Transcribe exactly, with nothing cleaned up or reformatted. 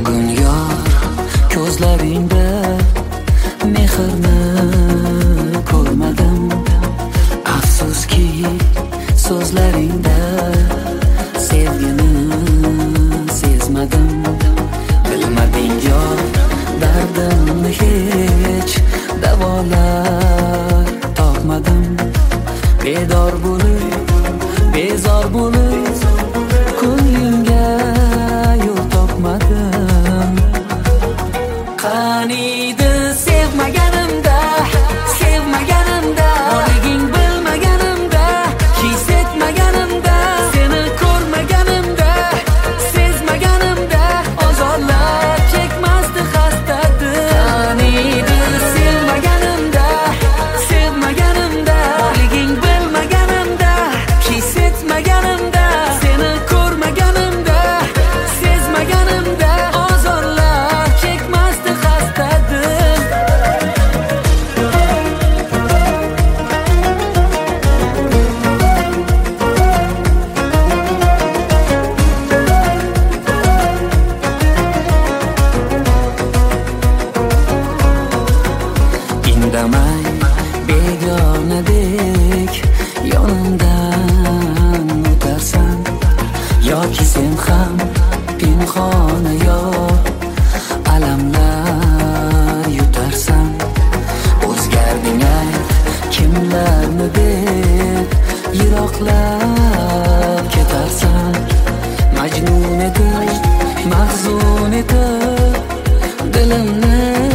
bugun yor ko'zlaringda mehrni ko'rmadim. Afsuski so'zlaringda sevgini sezmadim. Bilmading yor dardimni hech davolar topmadim. Bedor bo'lib bezor bo'lib ko'nglimga yo'l topmadim. Qaniydi sevmaganimda, sevmaganimda, borliging bilmaganimda, his etmaganimda, seni ko'rmaganimda, sezmaganimda, ozorlar chekmasdi xastadir. Qaniydi sevmaganimda, sevmaganimda, borliging bilmaganimda, his etmaganimda, seni ko'rmaganimda, sezmaganimda, ozorlar chekmasdi xastadir. Indamay begonadek yonimdan o'tarsan, yoki sen ham pinhona yo alamlar yutarsan. O'zgarding ayt kimlarni deb yiroqlab ketarsan. Majnun etib, mahzun etib dilimni